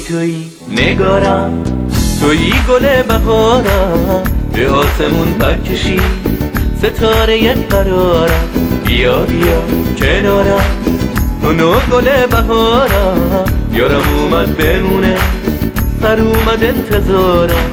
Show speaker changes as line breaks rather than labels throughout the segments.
تویی نگارم، تویی گل بهارم، به آسمون پر کشی ستاره قرارم. بیا بیا کنارم، تو گل بهارم، یارم اومد بمونه، سر اومد انتظارم.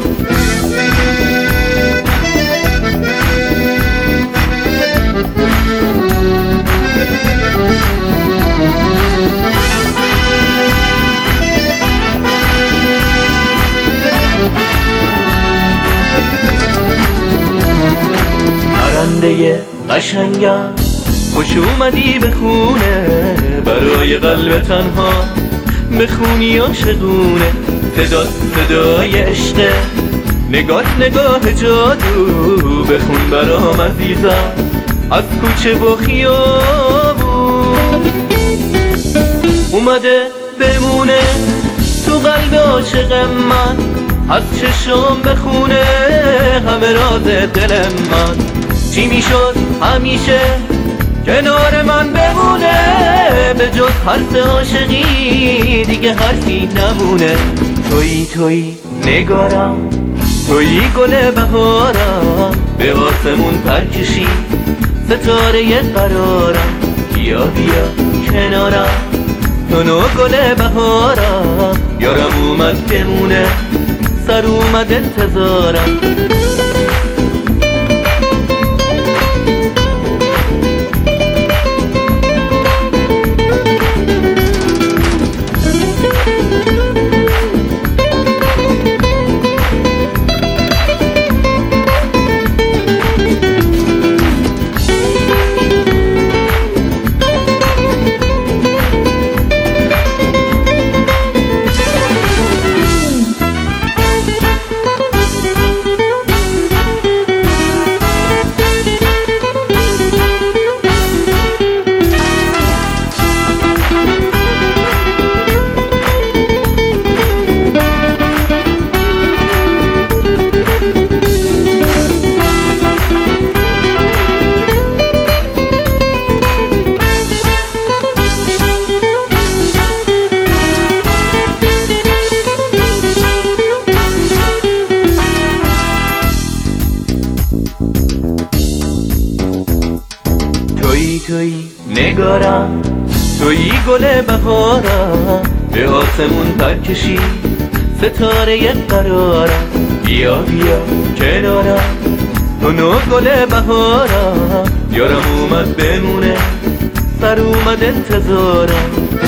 پرنده قشنگم، خوش اومدی به خونه، برای قلب تنها بخونی عاشقونه. صدات صدای عشقه، نگات نگاه جادو، بخون برام عزیزم از کوچه و خیابون. اومده بمونه تو قلب عاشق من، از چشم بخونه همه راز دل من. چی میشد همیشه کنار من بمونه، به جز حرف عاشقی دیگه حرفی نمونه. تویی نگارم، تویی گل بهارم، به آسمون پر کشی ستاره قرارم. بیا بیا کنارم، تو گل بهارم، یارم اومد بمونه، سر اومد انتظارم. تویی نگارم، تویی گل بهارم، به آسمون پر کشی ستاره قرارم. بیا بیا کنارم، تو گل بهارم، یارم اومد بمونه، سر اومد انتظارم.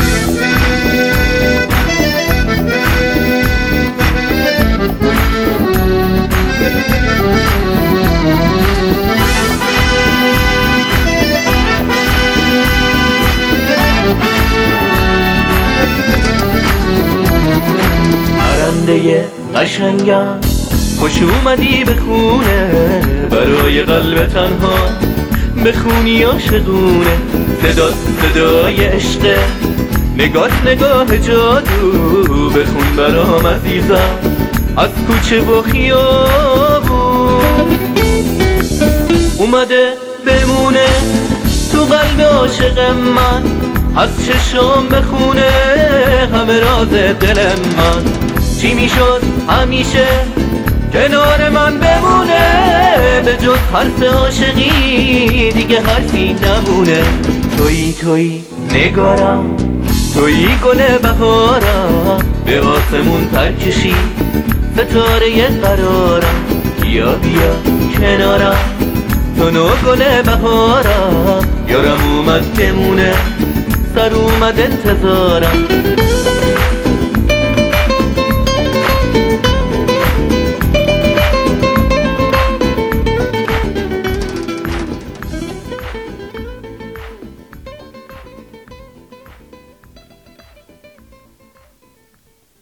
پرنده قشنگم، خوش اومدی به خونه، برای قلب تنها بخونی عاشقونه. صدات صدای عشقه، نگات نگاه جادو، بخون برام عزیزم از کوچه و خیابون. اومده بمونه تو قلب عاشق من، از چشم بخونه همه راز دل من. چی میشد همیشه کنار من بمونه، به جز حرف عاشقی دیگه حرفی نمونه. تویی نگارم، تویی گل بهارم، به آسمون پر کشی ستاره قرارم. بیا بیا کنارم، تو گل بهارم، یارم اومد بمونه، سر اومد انتظارم.